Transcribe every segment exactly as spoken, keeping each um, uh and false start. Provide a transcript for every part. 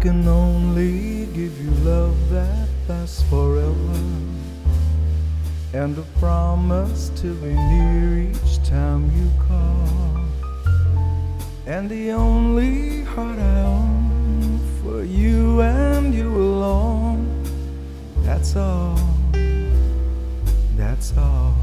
can only give you love that lasts forever, and a promise to be near each time you call. And the only heart I own for you and you alone. That's all, that's all.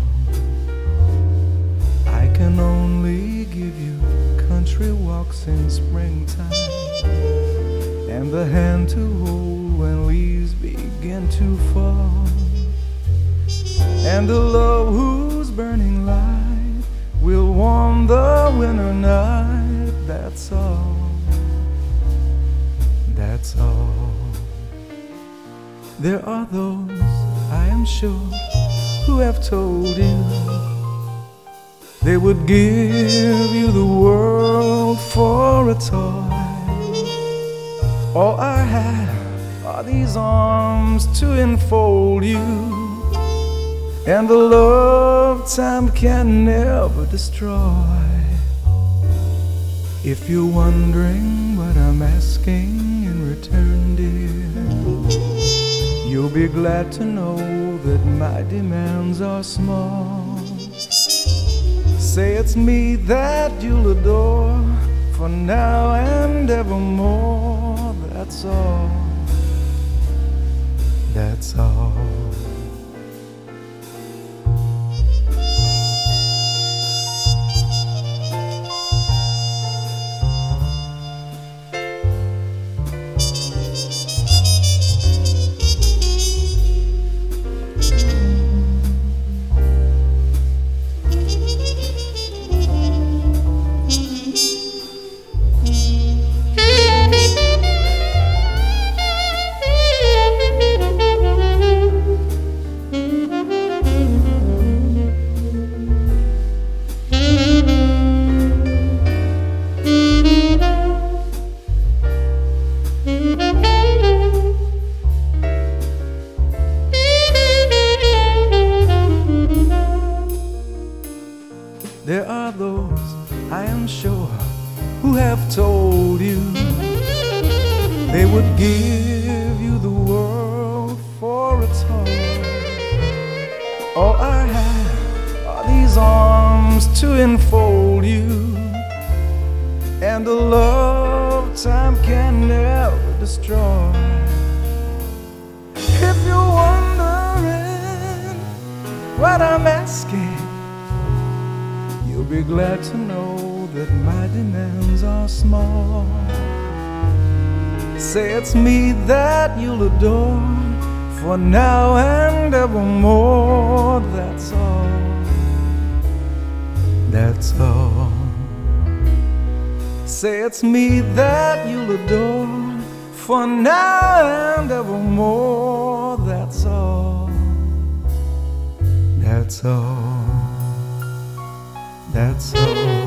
I can only give you country walks in springtime, and the hand to hold when leaves begin to fall, and a love whose burning light will warm the winter night. That's all, that's all. There are those, I am sure, who have told you they would give you the world for a toy. All I have are these arms to enfold you, and the love time can never destroy. If you're wondering what I'm asking in return, dear, you'll be glad to know that my demands are small. Say it's me that you'll adore for now and evermore. That's all, that's all. There are those, I am sure, who have told you they would give you the world for a toy. All I have are these arms to enfold you, and a love time can never destroy. If you're wondering what I'm asking, you'll be glad to know that my demands are small. Say it's me that you'll adore for now and evermore. That's all, that's all. Say it's me that you'll adore for now and evermore. That's all, that's all. That's all.